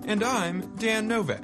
And I'm Dan Novak.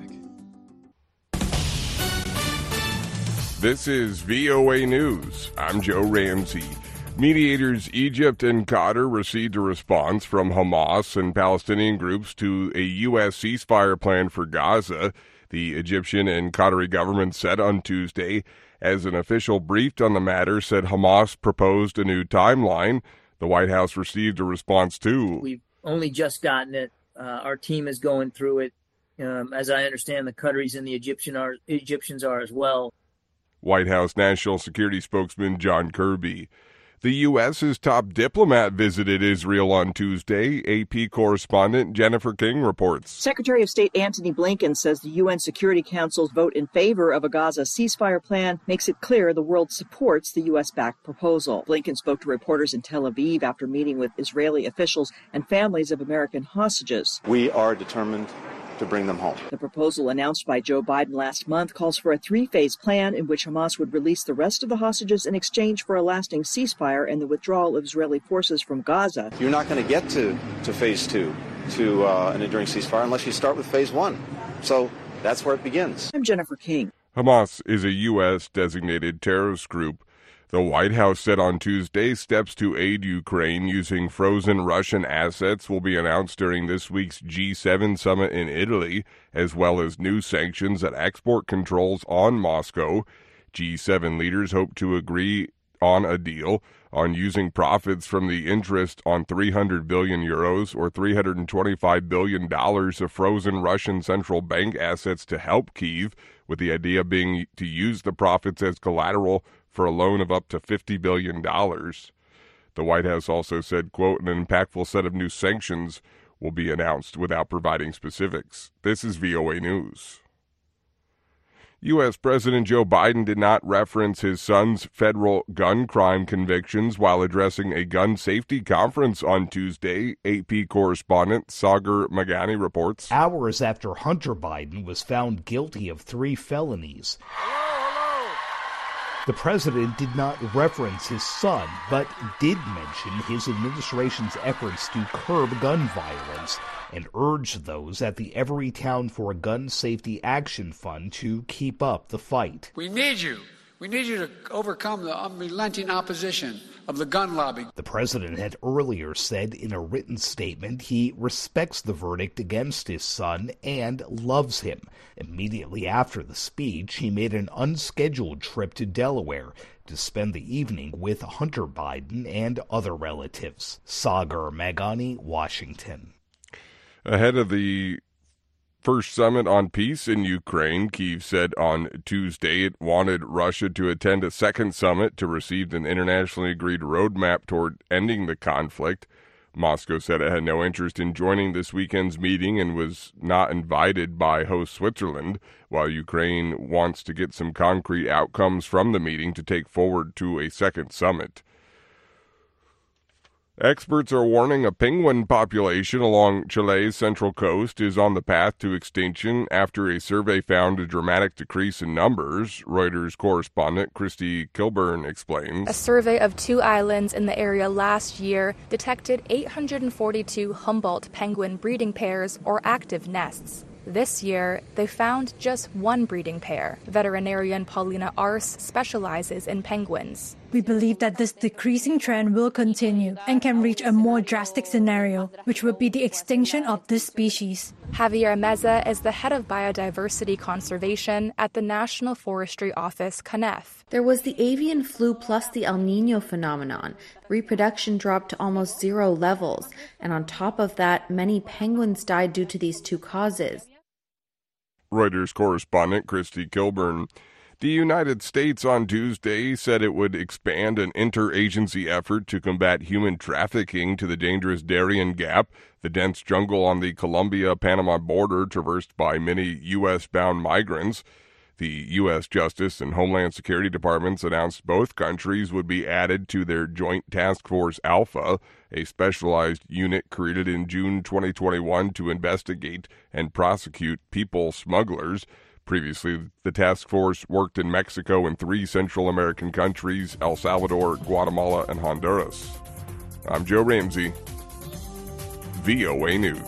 This is VOA News. I'm Joe Ramsey. Mediators Egypt and Qatar received a response from Hamas and Palestinian groups to a U.S. ceasefire plan for Gaza. The Egyptian and Qatari government said on Tuesday, as an official briefed on the matter, said Hamas proposed a new timeline. The White House received a response too. We've only just gotten it. Our team is going through it. As I understand, the Qataris and the Egyptians are as well. White House National Security Spokesman John Kirby. The U.S.'s top diplomat visited Israel on Tuesday. AP correspondent Jennifer King reports. Secretary of State Antony Blinken says the UN Security Council's vote in favor of a Gaza ceasefire plan makes it clear the world supports the U.S.-backed proposal. Blinken spoke to reporters in Tel Aviv after meeting with Israeli officials and families of American hostages. We are determined to bring them home. The proposal announced by Joe Biden last month calls for a three-phase plan in which Hamas would release the rest of the hostages in exchange for a lasting ceasefire and the withdrawal of Israeli forces from Gaza. You're not going to get to phase two, to an enduring ceasefire, unless you start with phase one. So that's where it begins. I'm Jennifer King. Hamas is a U.S. designated terrorist group. The White House said on Tuesday steps to aid Ukraine using frozen Russian assets will be announced during this week's G7 summit in Italy, as well as new sanctions that export controls on Moscow. G7 leaders hope to agree on a deal on using profits from the interest on 300 billion euros or $325 billion of frozen Russian central bank assets to help Kyiv, with the idea being to use the profits as collateral for a loan of up to $50 billion. The White House also said, quote, an impactful set of new sanctions will be announced without providing specifics. This is VOA News. U.S. President Joe Biden did not reference his son's federal gun crime convictions while addressing a gun safety conference on Tuesday. AP correspondent Sagar Meghani reports. Hours after Hunter Biden was found guilty of 3 felonies, the president did not reference his son, but did mention his administration's efforts to curb gun violence and urged those at the Everytown for Gun Safety Action Fund to keep up the fight. We need you. We need you to overcome the unrelenting opposition of the gun lobby. The president had earlier said in a written statement he respects the verdict against his son and loves him. Immediately after the speech, he made an unscheduled trip to Delaware to spend the evening with Hunter Biden and other relatives. Sagar Meghani, Washington. Ahead of the first summit on peace in Ukraine, Kyiv said on Tuesday it wanted Russia to attend a second summit to receive an internationally agreed roadmap toward ending the conflict. Moscow said it had no interest in joining this weekend's meeting and was not invited by host Switzerland, while Ukraine wants to get some concrete outcomes from the meeting to take forward to a second summit. Experts are warning a penguin population along Chile's central coast is on the path to extinction after a survey found a dramatic decrease in numbers. Reuters correspondent Christy Kilburn explains. A survey of 2 islands in the area last year detected 842 Humboldt penguin breeding pairs or active nests. This year, they found just 1 breeding pair. Veterinarian Paulina Ars specializes in penguins. We believe that this decreasing trend will continue and can reach a more drastic scenario, which would be the extinction of this species. Javier Meza is the head of biodiversity conservation at the National Forestry Office, CONEF. There was the avian flu plus the El Niño phenomenon. Reproduction dropped to almost 0 levels, and on top of that, many penguins died due to these 2 causes. Reuters correspondent Christy Kilburn. The United States on Tuesday said it would expand an interagency effort to combat human trafficking to the dangerous Darien Gap, the dense jungle on the Colombia-Panama border traversed by many U.S.-bound migrants. The U.S. Justice and Homeland Security Departments announced both countries would be added to their Joint Task Force Alpha, a specialized unit created in June 2021 to investigate and prosecute people smugglers. Previously, the task force worked in Mexico and 3 Central American countries, El Salvador, Guatemala, and Honduras. I'm Joe Ramsey, VOA News.